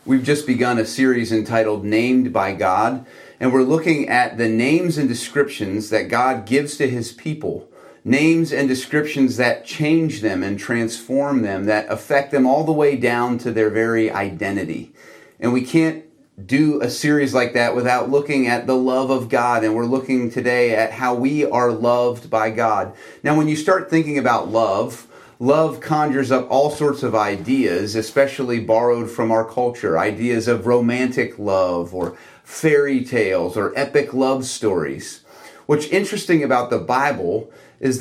We've just begun a series entitled Named by God, and we're looking at the names and descriptions that God gives to His people. Names and descriptions that change them and transform them, that affect them all the way down to their very identity. And we can't do a series like that without looking at the love of God, and we're looking today at how we are loved by God. Now, when you start thinking about love conjures up all sorts of ideas, especially borrowed from our culture. Ideas of romantic love or fairy tales or epic love stories. What's interesting about the Bible is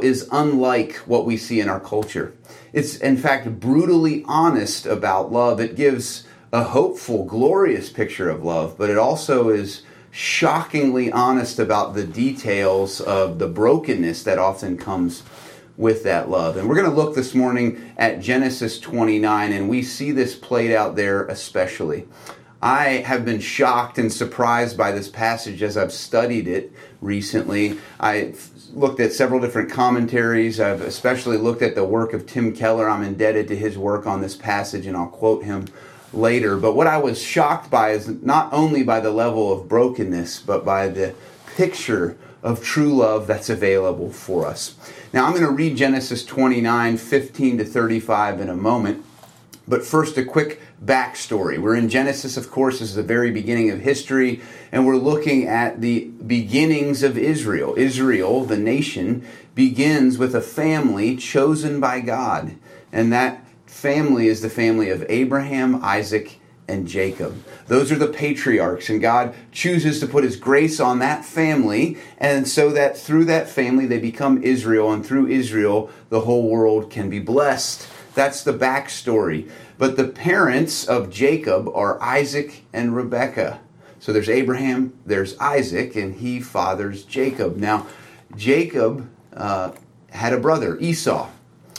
unlike what we see in our culture. It's, in fact, brutally honest about love. It gives a hopeful, glorious picture of love, but it also is shockingly honest about the details of the brokenness that often comes with that love. And we're going to look this morning at Genesis 29, and we see this played out there especially. I have been shocked and surprised by this passage as I've studied it recently. I looked at several different commentaries. I've especially looked at the work of Tim Keller. I'm indebted to his work on this passage, and I'll quote him later. But what I was shocked by is not only by the level of brokenness, but by the picture of true love that's available for us. Now, I'm going to read Genesis 29, 15 to 35 in a moment. But first, a quick backstory. We're in Genesis, of course, this is the very beginning of history, and we're looking at the beginnings of Israel. Israel, the nation, begins with a family chosen by God, and that family is the family of Abraham, Isaac, and Jacob. Those are the patriarchs, and God chooses to put His grace on that family, and so that through that family they become Israel, and through Israel the whole world can be blessed. That's the backstory. But the parents of Jacob are Isaac and Rebekah. So there's Abraham, there's Isaac, and he fathers Jacob. Now, Jacob had a brother, Esau.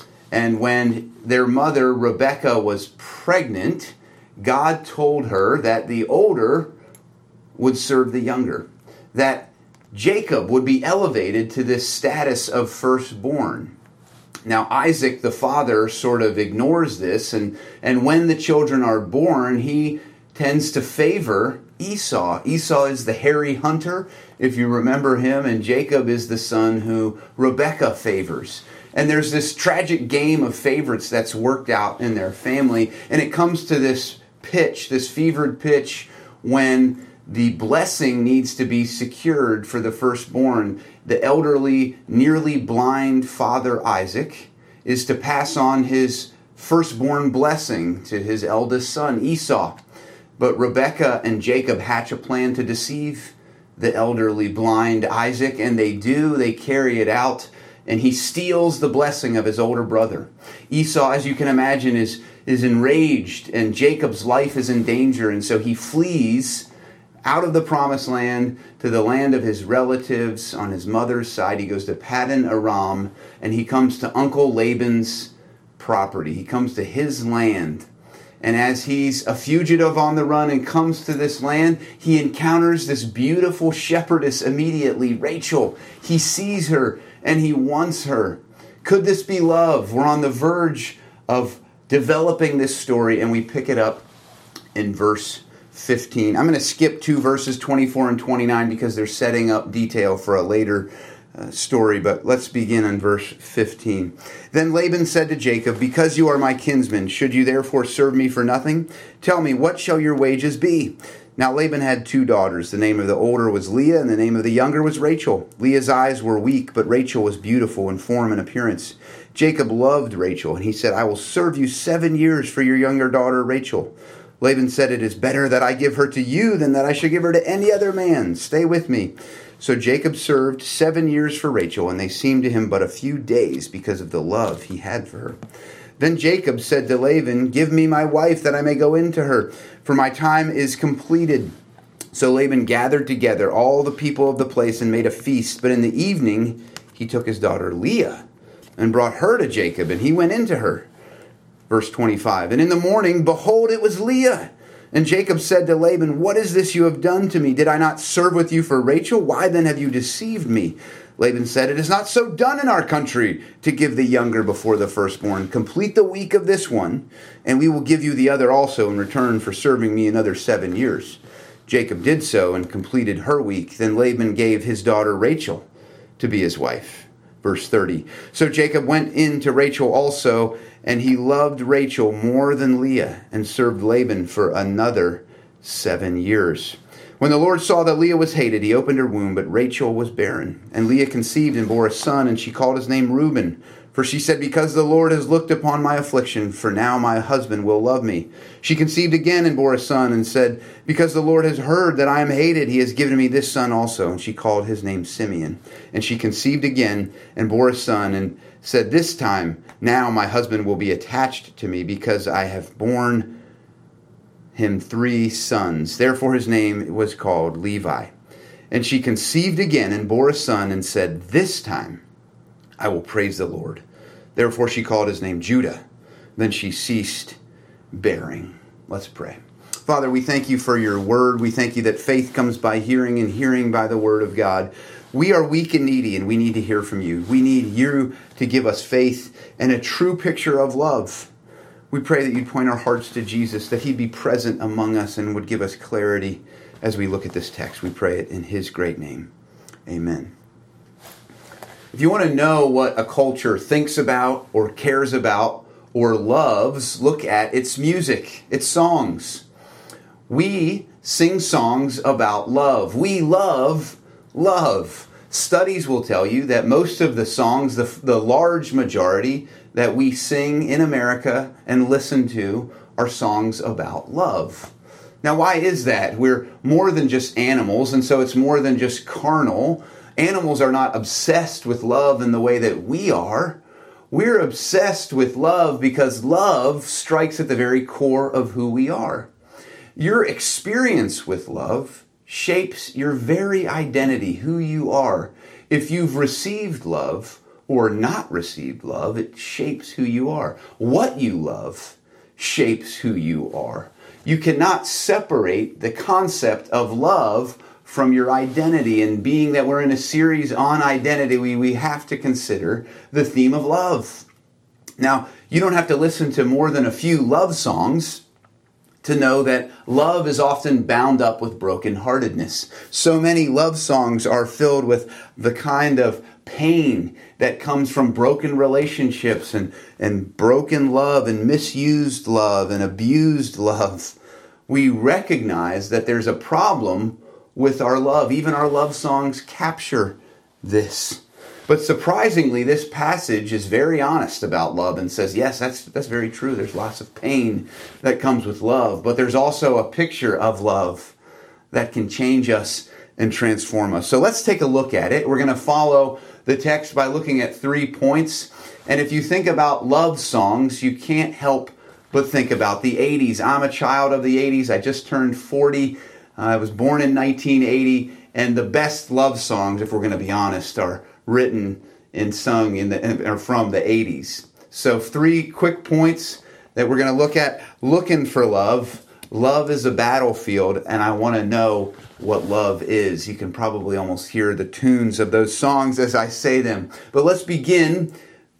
And when their mother, Rebekah, was pregnant, God told her that the older would serve the younger. That Jacob would be elevated to this status of firstborn. Now, Isaac, the father, sort of ignores this, and when the children are born, he tends to favor Esau. Esau is the hairy hunter, if you remember him, and Jacob is the son who Rebekah favors. And there's this tragic game of favorites that's worked out in their family, and it comes to this pitch, this fevered pitch, when the blessing needs to be secured for the firstborn. The elderly, nearly blind father Isaac is to pass on his firstborn blessing to his eldest son Esau. But Rebekah and Jacob hatch a plan to deceive the elderly blind Isaac, and they do. They carry it out, and he steals the blessing of his older brother. Esau, as you can imagine, is enraged, and Jacob's life is in danger, and so he flees out of the promised land to the land of his relatives on his mother's side. He goes to Paddan Aram, and he comes to Uncle Laban's property. He comes to his land. And as he's a fugitive on the run and comes to this land, he encounters this beautiful shepherdess immediately, Rachel. He sees her and he wants her. Could this be love? We're on the verge of developing this story, and we pick it up in verse 15. I'm going to skip 2 verses 24 and 29 because they're setting up detail for a later story, but let's begin in verse 15. Then Laban said to Jacob, "Because you are my kinsman, should you therefore serve me for nothing? Tell me, what shall your wages be?" Now Laban had 2 daughters. The name of the older was Leah, and the name of the younger was Rachel. Leah's eyes were weak, but Rachel was beautiful in form and appearance. Jacob loved Rachel, and he said, "I will serve you 7 years for your younger daughter Rachel." Laban said, "It is better that I give her to you than that I should give her to any other man. Stay with me." So Jacob served 7 years for Rachel, and they seemed to him but a few days because of the love he had for her. Then Jacob said to Laban, "Give me my wife that I may go into her, for my time is completed." So Laban gathered together all the people of the place and made a feast. But in the evening he took his daughter Leah and brought her to Jacob, and he went into her. Verse 25, and in the morning, behold, it was Leah. And Jacob said to Laban, "What is this you have done to me? Did I not serve with you for Rachel? Why then have you deceived me?" Laban said, "It is not so done in our country to give the younger before the firstborn. Complete the week of this one, and we will give you the other also in return for serving me another 7 years." Jacob did so and completed her week. Then Laban gave his daughter Rachel to be his wife. Verse 30. So Jacob went in to Rachel also, and he loved Rachel more than Leah, and served Laban for another 7 years. When the Lord saw that Leah was hated, he opened her womb, but Rachel was barren. And Leah conceived and bore a son, and she called his name Reuben. For she said, "Because the Lord has looked upon my affliction, for now my husband will love me." She conceived again and bore a son, and said, "Because the Lord has heard that I am hated, he has given me this son also." And she called his name Simeon. And she conceived again and bore a son, and said, "This time now my husband will be attached to me, because I have borne him 3 sons. Therefore his name was called Levi. And she conceived again and bore a son, and said, "This time I will praise the Lord." Therefore she called his name Judah. Then she ceased bearing. Let's pray. Father, we thank you for your word. We thank you that faith comes by hearing, and hearing by the word of God. We are weak and needy, and we need to hear from you. We need you to give us faith and a true picture of love. We pray that you'd point our hearts to Jesus, that he'd be present among us and would give us clarity as we look at this text. We pray it in his great name. Amen. If you want to know what a culture thinks about or cares about or loves, look at its music, its songs. We sing songs about love. We love love. Studies will tell you that most of the songs, the large majority that we sing in America and listen to, are songs about love. Now, why is that? We're more than just animals, and so it's more than just carnal. Animals are not obsessed with love in the way that we are. We're obsessed with love because love strikes at the very core of who we are. Your experience with love shapes your very identity, who you are. If you've received love or not received love, it shapes who you are. What you love shapes who you are. You cannot separate the concept of love from your identity. And being that we're in a series on identity, we have to consider the theme of love. Now, you don't have to listen to more than a few love songs to know that love is often bound up with brokenheartedness. So many love songs are filled with the kind of pain that comes from broken relationships and broken love and misused love and abused love. We recognize that there's a problem with our love. Even our love songs capture this. But surprisingly, this passage is very honest about love and says, yes, that's very true. There's lots of pain that comes with love, but there's also a picture of love that can change us and transform us. So let's take a look at it. We're going to follow the text by looking at 3 points. And if you think about love songs, you can't help but think about the 80s. I'm a child of the 80s. I just turned 40. I was born in 1980. And the best love songs, if we're going to be honest, are written and sung from the 80s. So 3 quick points that we're going to look at. Looking for love. Love is a battlefield, and I want to know what love is. You can probably almost hear the tunes of those songs as I say them. But let's begin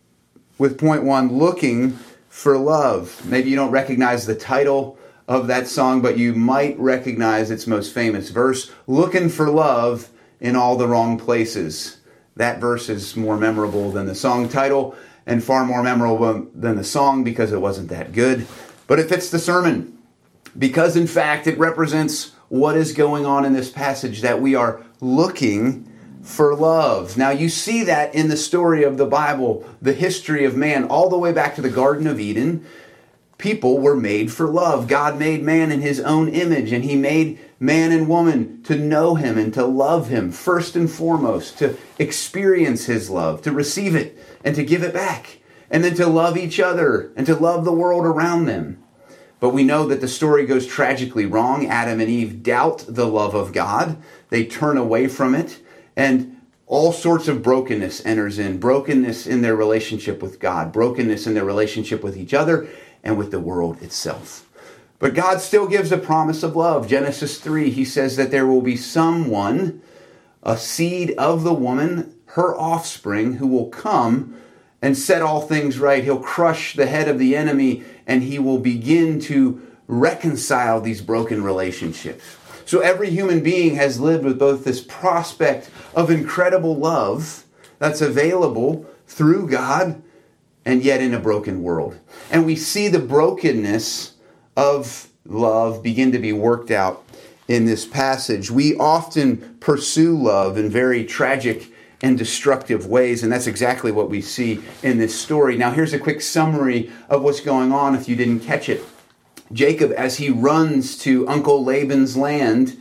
with point 1, looking for love. Maybe you don't recognize the title of that song, but you might recognize its most famous verse, looking for love in all the wrong places. That verse is more memorable than the song title and far more memorable than the song because it wasn't that good. But it fits the sermon because, in fact, it represents what is going on in this passage, that we are looking for love. Now, you see that in the story of the Bible, the history of man, all the way back to the Garden of Eden. People were made for love. God made man in his own image, and he made man and woman to know him and to love him first and foremost, to experience his love, to receive it and to give it back, and then to love each other and to love the world around them. But we know that the story goes tragically wrong. Adam and Eve doubt the love of God. They turn away from it, and all sorts of brokenness enters in. Brokenness in their relationship with God, brokenness in their relationship with each other and with the world itself. But God still gives a promise of love. Genesis 3, he says that there will be someone, a seed of the woman, her offspring who will come and set all things right. He'll crush the head of the enemy, and he will begin to reconcile these broken relationships. So every human being has lived with both this prospect of incredible love that's available through God, and yet in a broken world. And we see the brokenness of love begin to be worked out in this passage. We often pursue love in very tragic and destructive ways, and that's exactly what we see in this story. Now, here's a quick summary of what's going on if you didn't catch it. Jacob, as he runs to Uncle Laban's land,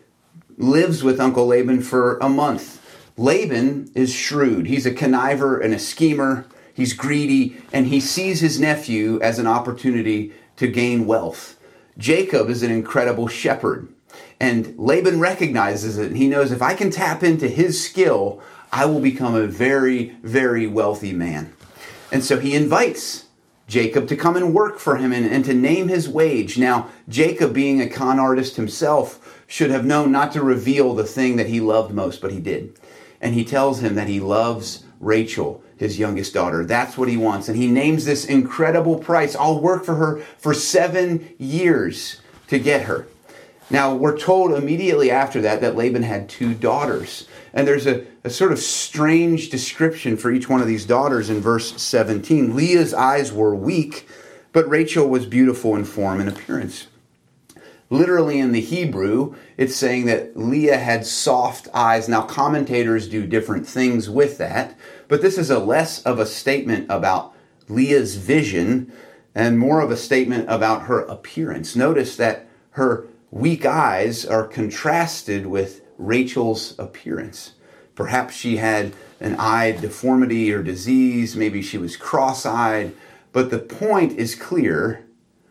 lives with Uncle Laban for a month. Laban is shrewd. He's a conniver and a schemer. He's greedy, and he sees his nephew as an opportunity to gain wealth. Jacob is an incredible shepherd, and Laban recognizes it. He knows, if I can tap into his skill, I will become a very, very wealthy man. And so he invites Jacob to come and work for him and to name his wage. Now, Jacob, being a con artist himself, should have known not to reveal the thing that he loved most, but he did. And he tells him that he loves Rachel, his youngest daughter. That's what he wants. And he names this incredible price. I'll work for her for 7 years to get her. Now, we're told immediately after that Laban had 2 daughters. And there's a sort of strange description for each one of these daughters in verse 17. Leah's eyes were weak, but Rachel was beautiful in form and appearance. Literally in the Hebrew, it's saying that Leah had soft eyes. Now, commentators do different things with that, but this is less of a statement about Leah's vision and more of a statement about her appearance. Notice that her weak eyes are contrasted with Rachel's appearance. Perhaps she had an eye deformity or disease. Maybe she was cross-eyed. But the point is clear.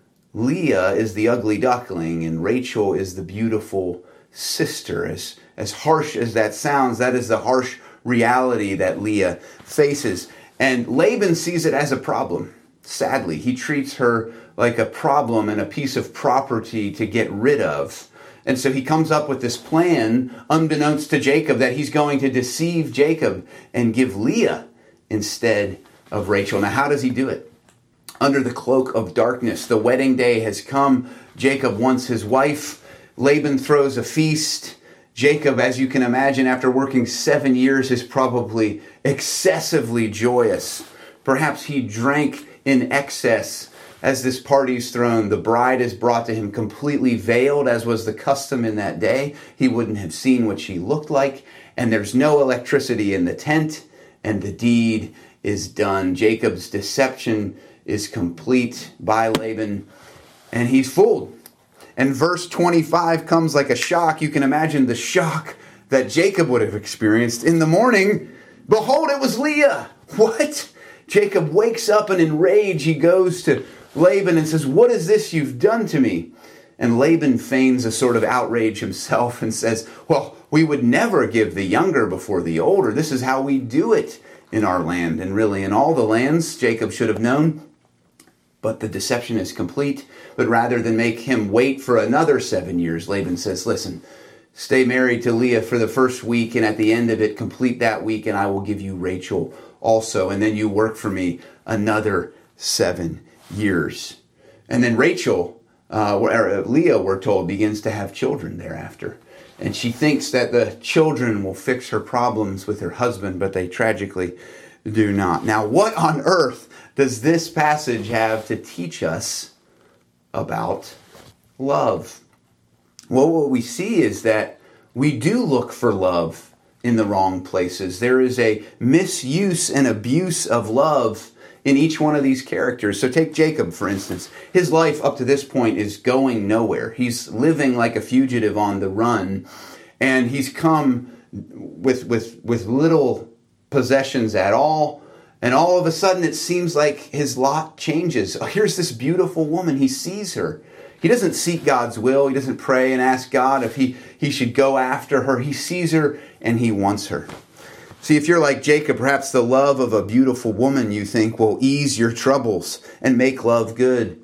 Leah is the ugly duckling, and Rachel is the beautiful sister. As harsh as that sounds, that is the harsh reality that Leah faces. And Laban sees it as a problem. Sadly, he treats her like a problem and a piece of property to get rid of. And so he comes up with this plan, unbeknownst to Jacob, that he's going to deceive Jacob and give Leah instead of Rachel. Now, how does he do it? Under the cloak of darkness. The wedding day has come. Jacob wants his wife. Laban throws a feast. Jacob, as you can imagine, after working 7 years, is probably excessively joyous. Perhaps he drank in excess as this party's thrown. The bride is brought to him completely veiled, as was the custom in that day. He wouldn't have seen what she looked like. And there's no electricity in the tent. And the deed is done. Jacob's deception is complete by Laban, and he's fooled. And verse 25 comes like a shock. You can imagine the shock that Jacob would have experienced. In the morning, behold, it was Leah. What? Jacob wakes up, and in rage he goes to Laban and says, what is this you've done to me? And Laban feigns a sort of outrage himself and says, well, we would never give the younger before the older. This is how we do it in our land, and really in all the lands. Jacob should have known. But the deception is complete. But rather than make him wait for another 7 years, Laban says, listen, stay married to Leah for the first week, and at the end of it, complete that week, and I will give you Rachel also. And then you work for me another 7 years. And then Rachel, Leah, we're told, begins to have children thereafter. And she thinks that the children will fix her problems with her husband, but they tragically do not. Now, what on earth does this passage have to teach us about love? Well, what we see is that we do look for love in the wrong places. There is a misuse and abuse of love in each one of these characters. So take Jacob, for instance. His life up to this point is going nowhere. He's living like a fugitive on the run, and he's come with little possessions at all. And all of a sudden, it seems like his lot changes. Here's this beautiful woman. He sees her. He doesn't seek God's will. He doesn't pray and ask God if he should go after her. He sees her and he wants her. See, if you're like Jacob, perhaps the love of a beautiful woman, you think, will ease your troubles and make love good,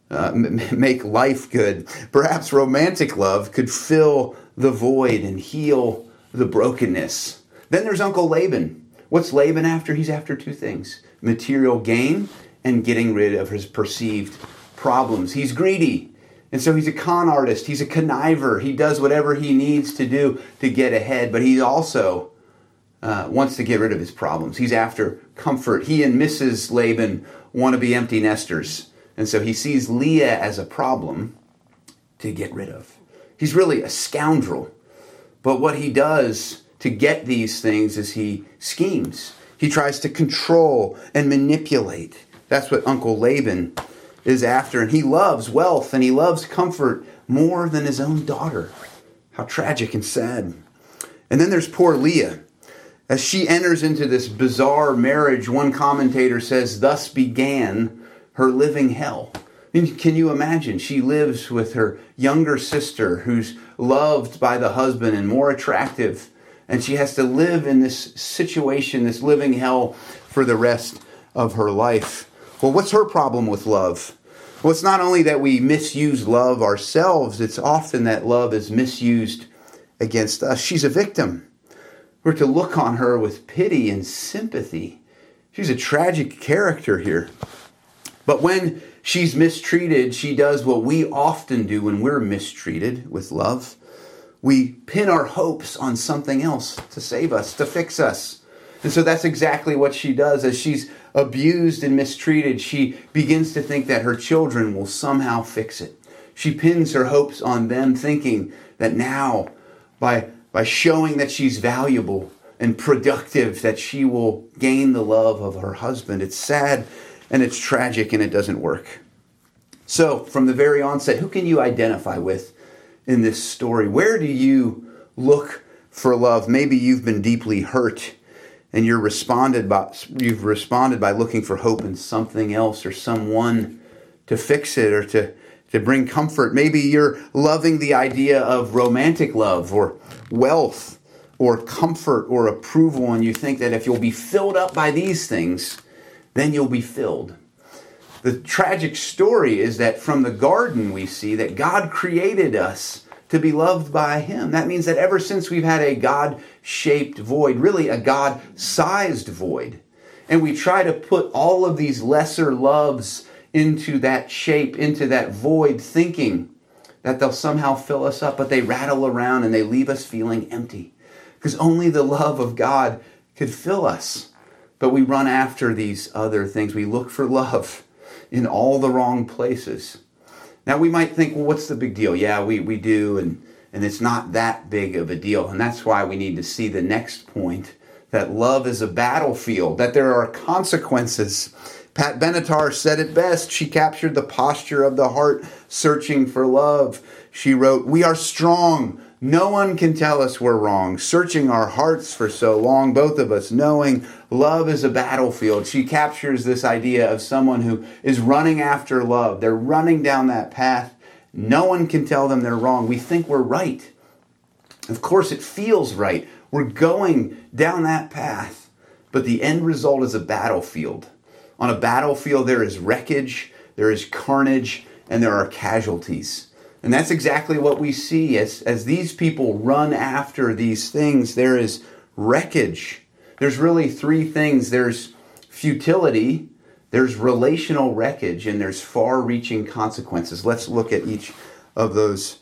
make life good. Perhaps romantic love could fill the void and heal the brokenness. Then there's Uncle Laban. What's Laban after? He's after two things: material gain and getting rid of his perceived problems. He's greedy. And so he's a con artist. He's a conniver. He does whatever he needs to do to get ahead. But he also wants to get rid of his problems. He's after comfort. He and Mrs. Laban want to be empty nesters. And so he sees Leah as a problem to get rid of. He's really a scoundrel. But what he does to get these things is he schemes. He tries to control and manipulate. That's what Uncle Laban is after. And he loves wealth and he loves comfort more than his own daughter. How tragic and sad. And then there's poor Leah. As she enters into this bizarre marriage, one commentator says, thus began her living hell. And can you imagine? She lives with her younger sister who's loved by the husband and more attractive. And she has to live in this situation, this living hell, for the rest of her life. Well, what's her problem with love? Well, it's not only that we misuse love ourselves, it's often that love is misused against us. She's a victim. We're to look on her with pity and sympathy. She's a tragic character here. But when she's mistreated, she does what we often do when we're mistreated with love. We pin our hopes on something else to save us, to fix us. And so that's exactly what she does. As she's abused and mistreated, she begins to think that her children will somehow fix it. She pins her hopes on them, thinking that now, by showing that she's valuable and productive, that she will gain the love of her husband. It's sad and it's tragic and it doesn't work. So from the very onset, who can you identify with in this story? Where do you look for love? Maybe you've been deeply hurt and you've responded by looking for hope in something else or someone to fix it or to bring comfort. Maybe you're loving the idea of romantic love or wealth or comfort or approval, and you think that if you'll be filled up by these things, then you'll be filled. The tragic story is that from the garden we see that God created us to be loved by Him. That means that ever since we've had a God-shaped void, really a God-sized void, and we try to put all of these lesser loves into that shape, into that void, thinking that they'll somehow fill us up, but they rattle around and they leave us feeling empty. Because only the love of God could fill us. But we run after these other things. We look for love in all the wrong places. Now we might think, well, what's the big deal? Yeah, we do, and it's not that big of a deal. And that's why we need to see the next point, that love is a battlefield, that there are consequences. Pat Benatar said it best. She captured the posture of the heart searching for love. She wrote, "We are strong. No one can tell us we're wrong. Searching our hearts for so long, both of us knowing love is a battlefield." She captures this idea of someone who is running after love. They're running down that path. No one can tell them they're wrong. We think we're right. Of course, it feels right. We're going down that path. But the end result is a battlefield. On a battlefield, there is wreckage, there is carnage, and there are casualties. And that's exactly what we see. As these people run after these things, there is wreckage. There's really three things. There's futility, there's relational wreckage, and there's far-reaching consequences. Let's look at each of those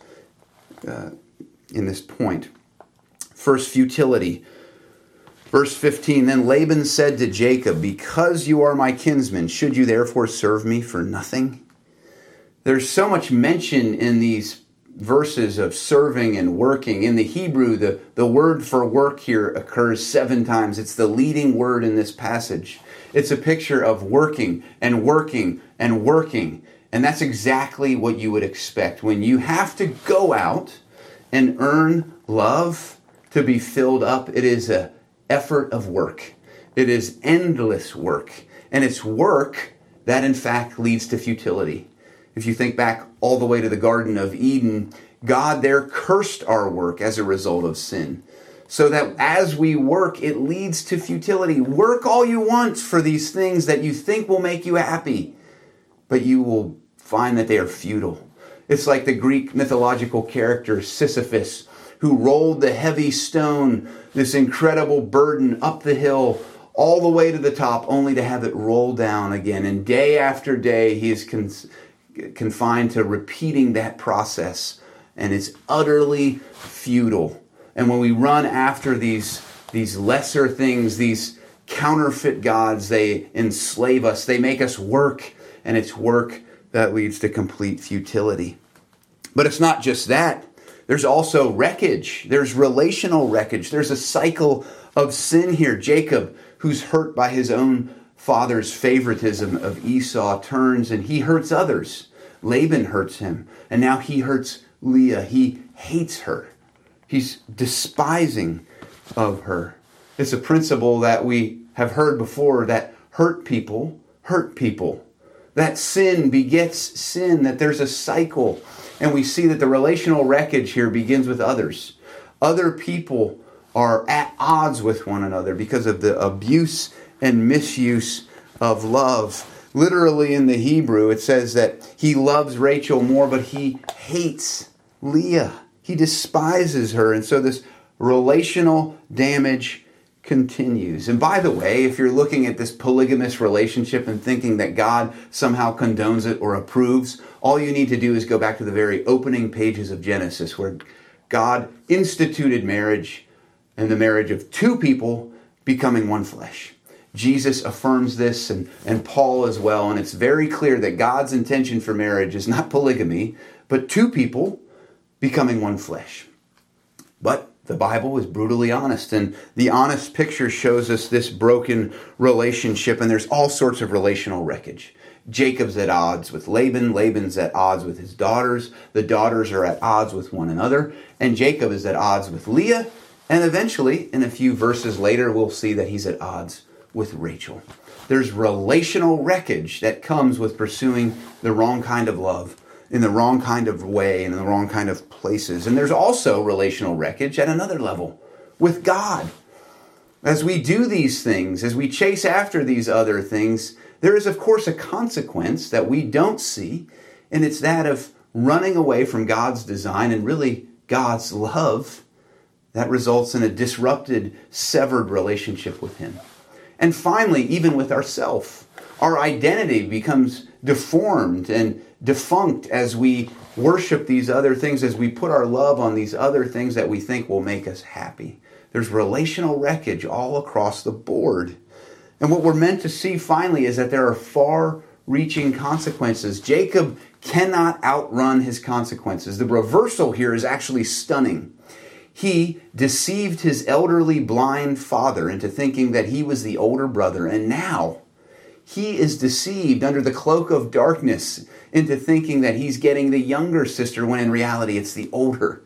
in this point. First, futility. Verse 15, then Laban said to Jacob, "Because you are my kinsman, should you therefore serve me for nothing?" There's so much mention in these verses of serving and working. In the Hebrew, the word for work here occurs 7 times. It's the leading word in this passage. It's a picture of working and working and working. And that's exactly what you would expect. When you have to go out and earn love to be filled up, it is an effort of work. It is endless work. And it's work that in fact leads to futility. If you think back all the way to the Garden of Eden, God there cursed our work as a result of sin. So that as we work, it leads to futility. Work all you want for these things that you think will make you happy, but you will find that they are futile. It's like the Greek mythological character Sisyphus, who rolled the heavy stone, this incredible burden up the hill, all the way to the top, only to have it roll down again. And day after day, he is confined to repeating that process. And it's utterly futile. And when we run after these lesser things, these counterfeit gods, they enslave us. They make us work. And it's work that leads to complete futility. But it's not just that. There's also wreckage. There's relational wreckage. There's a cycle of sin here. Jacob, who's hurt by his own father's favoritism of Esau, turns and he hurts others. Laban hurts him. And now he hurts Leah. He hates her. He's despising of her. It's a principle that we have heard before, that hurt people hurt people. That sin begets sin, that there's a cycle. And we see that the relational wreckage here begins with others. Other people are at odds with one another because of the abuse and misuse of love. Literally in the Hebrew, it says that he loves Rachel more, but he hates Leah. He despises her. And so this relational damage continues. And by the way, if you're looking at this polygamous relationship and thinking that God somehow condones it or approves, all you need to do is go back to the very opening pages of Genesis, where God instituted marriage and the marriage of two people becoming one flesh. Jesus affirms this and Paul as well. And it's very clear that God's intention for marriage is not polygamy, but two people becoming one flesh. But the Bible is brutally honest, and the honest picture shows us this broken relationship, and there's all sorts of relational wreckage. Jacob's at odds with Laban. Laban's at odds with his daughters. The daughters are at odds with one another. And Jacob is at odds with Leah. And eventually, in a few verses later, we'll see that he's at odds with Rachel. There's relational wreckage that comes with pursuing the wrong kind of love in the wrong kind of way and in the wrong kind of places. And there's also relational wreckage at another level with God. As we do these things, as we chase after these other things, there is, of course, a consequence that we don't see, and it's that of running away from God's design and really God's love that results in a disrupted, severed relationship with Him. And finally, even with ourself, our identity becomes deformed and defunct as we worship these other things, as we put our love on these other things that we think will make us happy. There's relational wreckage all across the board. And what we're meant to see finally is that there are far-reaching consequences. Jacob cannot outrun his consequences. The reversal here is actually stunning. He deceived his elderly blind father into thinking that he was the older brother, and now he is deceived under the cloak of darkness into thinking that he's getting the younger sister, when in reality it's the older.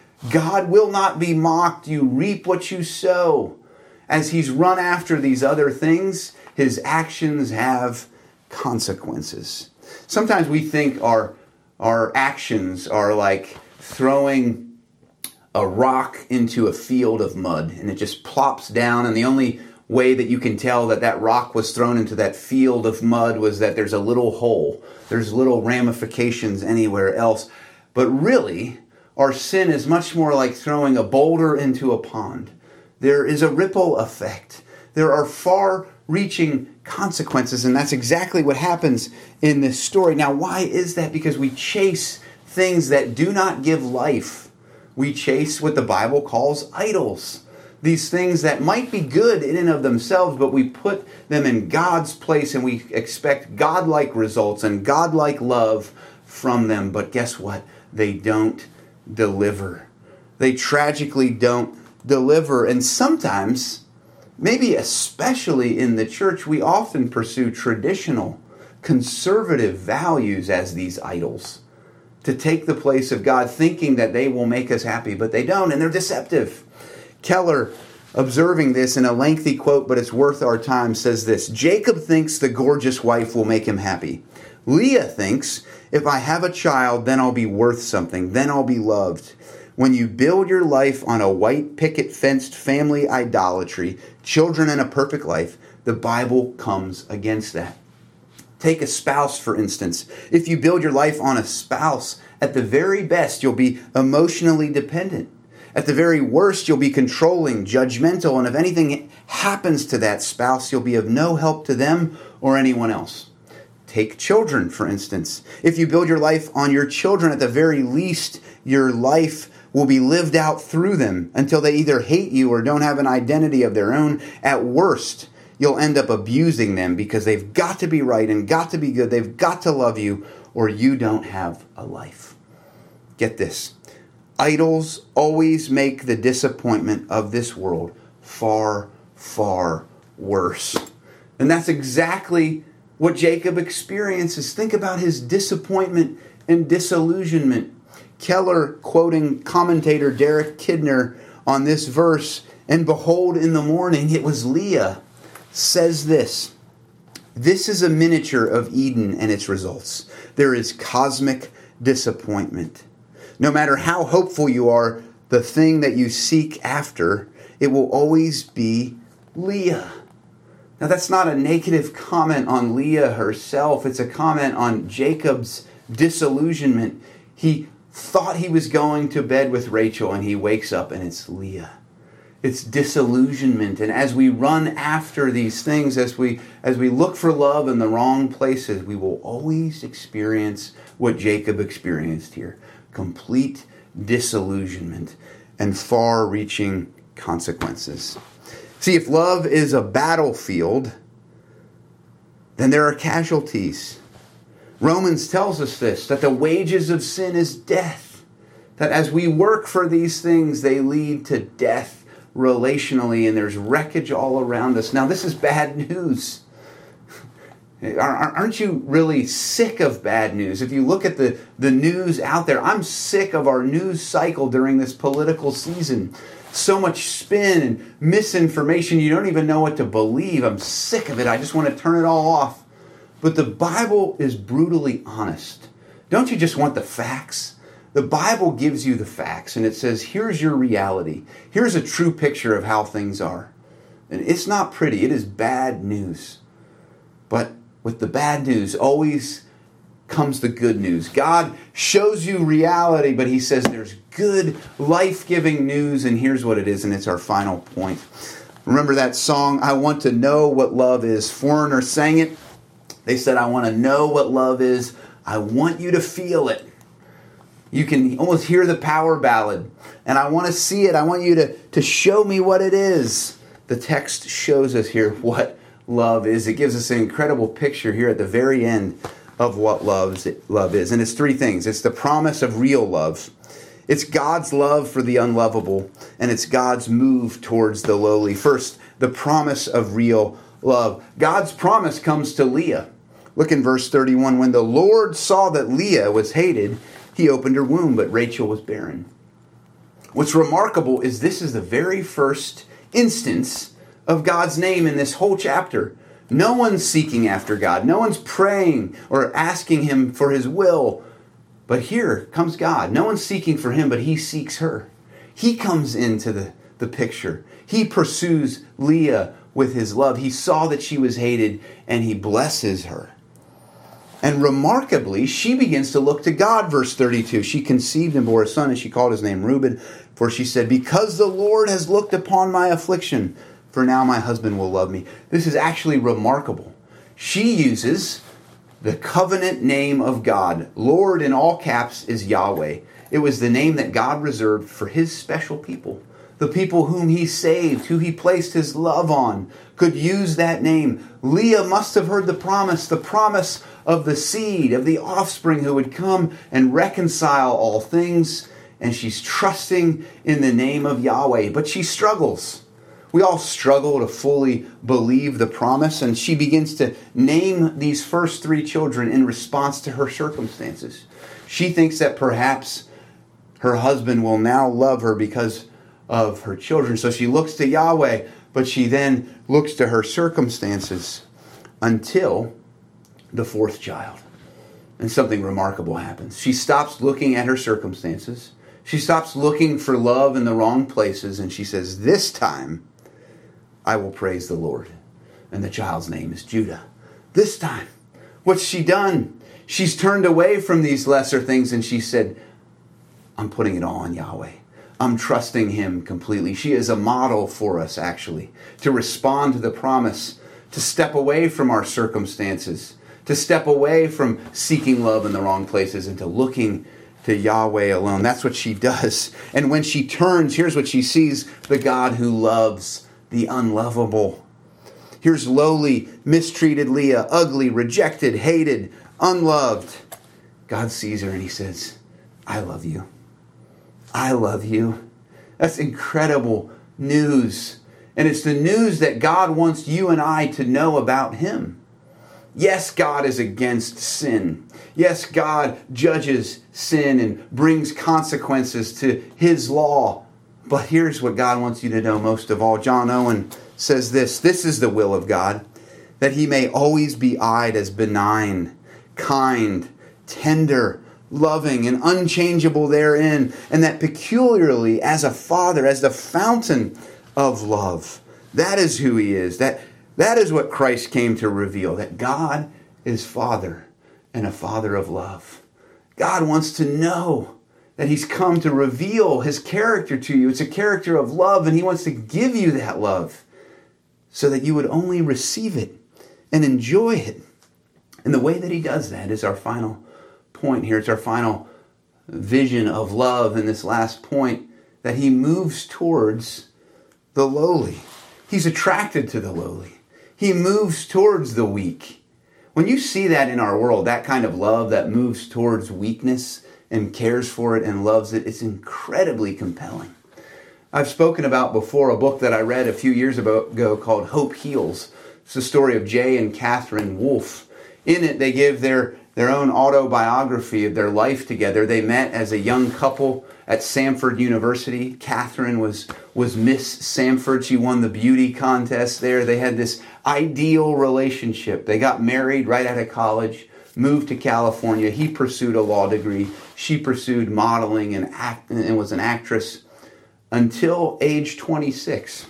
God will not be mocked. You reap what you sow. As he's run after these other things, his actions have consequences. Sometimes we think our actions are like throwing a rock into a field of mud, and it just plops down, and the only way that you can tell that that rock was thrown into that field of mud was that there's a little hole. There's little ramifications anywhere else. But really, our sin is much more like throwing a boulder into a pond. There is a ripple effect. There are far-reaching consequences, and that's exactly what happens in this story. Now, why is that? Because we chase things that do not give life. We chase what the Bible calls idols. These things that might be good in and of themselves, but we put them in God's place and we expect godlike results and godlike love from them. But guess what? They don't deliver. They tragically don't deliver. And sometimes, maybe especially in the church, we often pursue traditional, conservative values as these idols to take the place of God, thinking that they will make us happy, but they don't, and they're deceptive. Keller, observing this in a lengthy quote, but it's worth our time, says this: Jacob thinks the gorgeous wife will make him happy. Leah thinks, if I have a child, then I'll be worth something, then I'll be loved. When you build your life on a white picket fenced family idolatry, children and a perfect life, the Bible comes against that. Take a spouse, for instance. If you build your life on a spouse, at the very best, you'll be emotionally dependent. At the very worst, you'll be controlling, judgmental, and if anything happens to that spouse, you'll be of no help to them or anyone else. Take children, for instance. If you build your life on your children, at the very least, your life will be lived out through them until they either hate you or don't have an identity of their own. At worst, you'll end up abusing them because they've got to be right and got to be good. They've got to love you, or you don't have a life. Get this. Idols always make the disappointment of this world far, far worse. And that's exactly what Jacob experiences. Think about his disappointment and disillusionment. Keller, quoting commentator Derek Kidner on this verse, "And behold, in the morning it was Leah," says this: "This is a miniature of Eden and its results. There is cosmic disappointment. No matter how hopeful you are, the thing that you seek after, it will always be Leah." Now that's not a negative comment on Leah herself. It's a comment on Jacob's disillusionment. He thought he was going to bed with Rachel and he wakes up and it's Leah. It's disillusionment. And as we run after these things, as we look for love in the wrong places, we will always experience what Jacob experienced here. Complete disillusionment and far-reaching consequences. See, if love is a battlefield, then there are casualties. Romans tells us this, that the wages of sin is death. That as we work for these things, they lead to death relationally, and there's wreckage all around us. Now, this is bad news. Aren't you really sick of bad news? If you look at the news out there, I'm sick of our news cycle during this political season. So much spin and misinformation, you don't even know what to believe. I'm sick of it. I just want to turn it all off. But the Bible is brutally honest. Don't you just want the facts? The Bible gives you the facts, and it says, here's your reality. Here's a true picture of how things are. And it's not pretty. It is bad news. But with the bad news always comes the good news. God shows you reality, but he says there's good, life-giving news, and here's what it is, and it's our final point. Remember that song, "I Want to Know What Love Is"? Foreigner sang it. They said, "I want to know what love is. I want you to feel it." You can almost hear the power ballad. And I want to see it. I want you to show me what it is. The text shows us here what love is. It gives us an incredible picture here at the very end of what love is. And it's three things. It's the promise of real love. It's God's love for the unlovable. And it's God's move towards the lowly. First, the promise of real love. God's promise comes to Leah. Look in verse 31. "When the Lord saw that Leah was hated, he opened her womb, but Rachel was barren." What's remarkable is this is the very first instance of God's name in this whole chapter. No one's seeking after God. No one's praying or asking him for his will. But here comes God. No one's seeking for him, but he seeks her. He comes into the picture. He pursues Leah with his love. He saw that she was hated, and he blesses her. And remarkably, she begins to look to God, verse 32. "She conceived and bore a son, and she called his name Reuben, for she said, 'Because the Lord has looked upon my affliction, for now my husband will love me.'" This is actually remarkable. She uses the covenant name of God. Lord in all caps is Yahweh. It was the name that God reserved for his special people. The people whom he saved, who he placed his love on, could use that name. Leah must have heard the promise of the seed, of the offspring who would come and reconcile all things. And she's trusting in the name of Yahweh. But she struggles. We all struggle to fully believe the promise. And she begins to name these first three children in response to her circumstances. She thinks that perhaps her husband will now love her because of her children. So she looks to Yahweh, but she then looks to her circumstances until the fourth child. And something remarkable happens. She stops looking at her circumstances. She stops looking for love in the wrong places. And she says, "This time I will praise the Lord." And the child's name is Judah. This time. What's she done? She's turned away from these lesser things and she said, "I'm putting it all on Yahweh. I'm trusting him completely. She is a model for us, actually, to respond to the promise, to step away from our circumstances, to step away from seeking love in the wrong places and to looking to Yahweh alone. That's what she does. And when she turns, here's what she sees: the God who loves the unlovable. Here's lowly, mistreated Leah, ugly, rejected, hated, unloved. God sees her and he says, I love you. I love you. That's incredible news. And it's the news that God wants you and I to know about him. Yes, God is against sin. Yes, God judges sin and brings consequences to his law. But here's what God wants you to know most of all. John Owen says this: this is the will of God, that he may always be eyed as benign, kind, tender, loving, and unchangeable therein, and that peculiarly as a father, as the fountain of love. That is who he is. That is what Christ came to reveal, that God is Father and a Father of love. God wants to know that he's come to reveal his character to you. It's a character of love, and he wants to give you that love so that you would only receive it and enjoy it. And the way that he does that is our final point here. It's our final vision of love in this last point, that he moves towards the lowly. He's attracted to the lowly. He moves towards the weak. When you see that in our world, that kind of love that moves towards weakness and cares for it and loves it, it's incredibly compelling. I've spoken about before a book that I read a few years ago called Hope Heals. It's the story of Jay and Catherine Wolfe. In it, they give their own autobiography of their life together. They met as a young couple at Samford University. Catherine was Miss Samford. She won the beauty contest there. They had this ideal relationship. They got married right out of college, moved to California. He pursued a law degree. She pursued modeling and was an actress until age 26,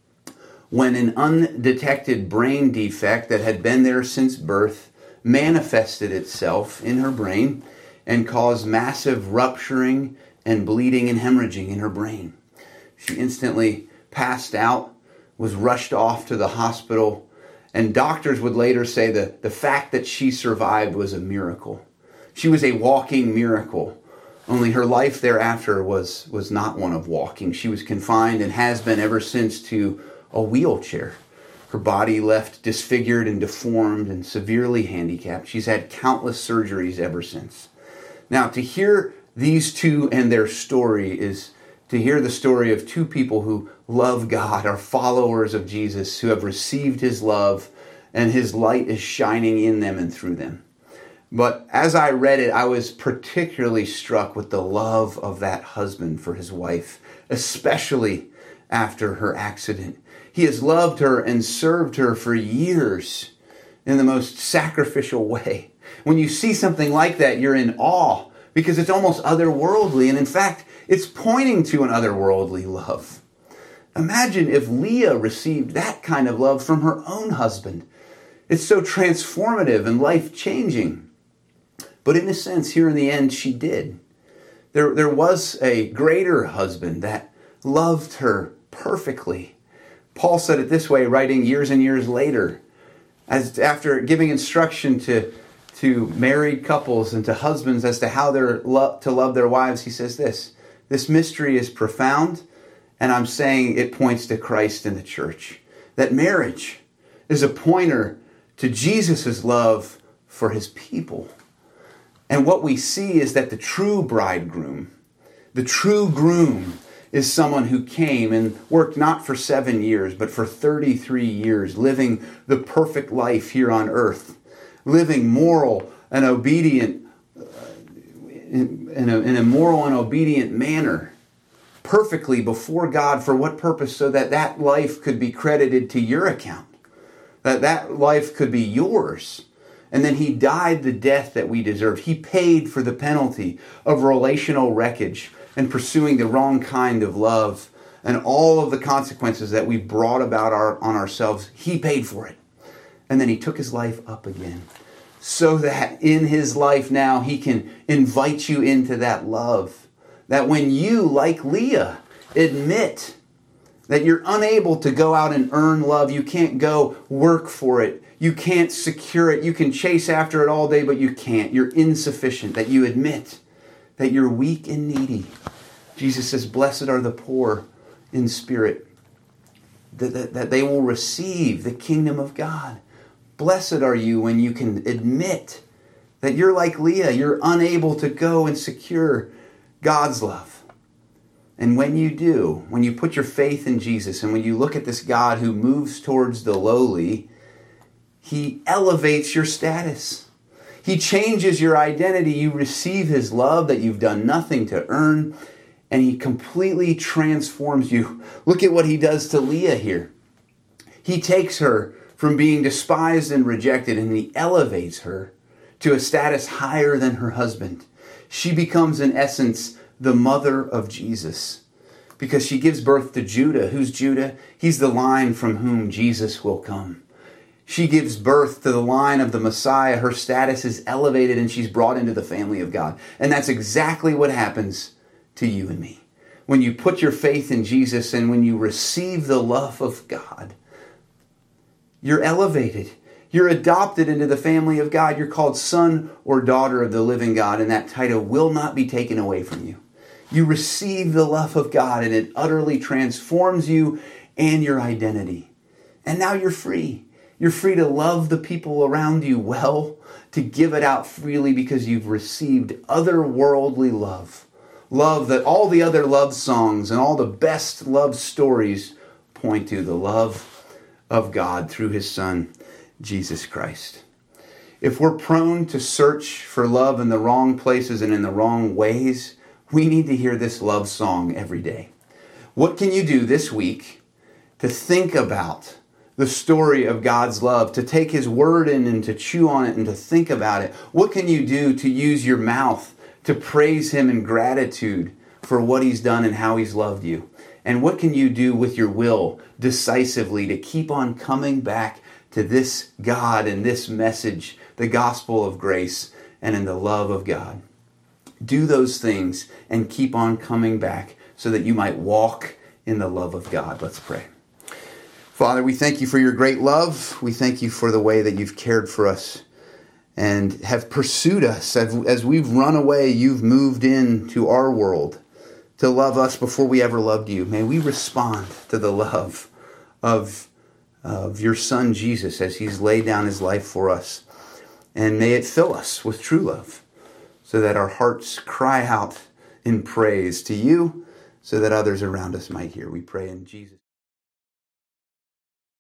when an undetected brain defect that had been there since birth manifested itself in her brain and caused massive rupturing and bleeding and hemorrhaging in her brain. She instantly passed out, was rushed off to the hospital, and doctors would later say that the fact that she survived was a miracle. She was a walking miracle, only her life thereafter was not one of walking. She was confined and has been ever since to a wheelchair. Her body left disfigured and deformed and severely handicapped. She's had countless surgeries ever since. Now, to hear these two and their story is to hear the story of two people who love God, are followers of Jesus, who have received his love, and his light is shining in them and through them. But as I read it, I was particularly struck with the love of that husband for his wife, especially after her accident. He has loved her and served her for years in the most sacrificial way. When you see something like that, you're in awe because it's almost otherworldly. And in fact, it's pointing to an otherworldly love. Imagine if Leah received that kind of love from her own husband. It's so transformative and life-changing. But in a sense, here in the end, she did. There was a greater husband that loved her perfectly. Paul said it this way, writing years and years later, as after giving instruction to married couples and to husbands as to how they're to love their wives, he says this mystery is profound, and I'm saying it points to Christ and the church. That marriage is a pointer to Jesus' love for his people. And what we see is that the true bridegroom, the true groom, is someone who came and worked not for 7 years, but for 33 years, living the perfect life here on earth, living moral and obedient in a moral and obedient manner, perfectly before God. For what purpose? So that life could be credited to your account, that life could be yours. And then he died the death that we deserved. He paid for the penalty of relational wreckage and pursuing the wrong kind of love and all of the consequences that we brought about on ourselves. He paid for it. And then he took his life up again so that in his life now he can invite you into that love That when you, like Leah, admit that you're unable to go out and earn love, you can't go work for it, you can't secure it, you can chase after it all day, but you can't. You're insufficient. That you admit that you're weak and needy. Jesus says, blessed are the poor in spirit, that they will receive the kingdom of God. Blessed are you when you can admit that you're like Leah, you're unable to go and secure God's love. And when you do, when you put your faith in Jesus, and when you look at this God who moves towards the lowly, He elevates your status. He changes your identity. You receive His love that you've done nothing to earn, and He completely transforms you. Look at what He does to Leah here. He takes her from being despised and rejected, and He elevates her to a status higher than her husband. She becomes, in essence, the mother of Jesus, because she gives birth to Judah. Who's Judah? He's the line from whom Jesus will come. She gives birth to the line of the Messiah. Her status is elevated, and she's brought into the family of God. And that's exactly what happens to you and me. When you put your faith in Jesus and when you receive the love of God, you're elevated. You're adopted into the family of God. You're called son or daughter of the living God, and that title will not be taken away from you. You receive the love of God, and it utterly transforms you and your identity. And now you're free. You're free to love the people around you well, to give it out freely because you've received otherworldly love. Love that all the other love songs and all the best love stories point to, the love of God through His Son, Jesus Christ. If we're prone to search for love in the wrong places and in the wrong ways, we need to hear this love song every day. What can you do this week to think about the story of God's love, to take His word in and to chew on it and to think about it? What can you do to use your mouth to praise Him in gratitude for what He's done and how He's loved you? And what can you do with your will decisively to keep on coming back to this God and this message, the gospel of grace and in the love of God? Do those things and keep on coming back so that you might walk in the love of God. Let's pray. Father, we thank You for Your great love. We thank You for the way that You've cared for us and have pursued us. As we've run away, You've moved into our world to love us before we ever loved You. May we respond to the love of Your Son, Jesus, as He's laid down His life for us. And may it fill us with true love so that our hearts cry out in praise to You so that others around us might hear. We pray in Jesus' name.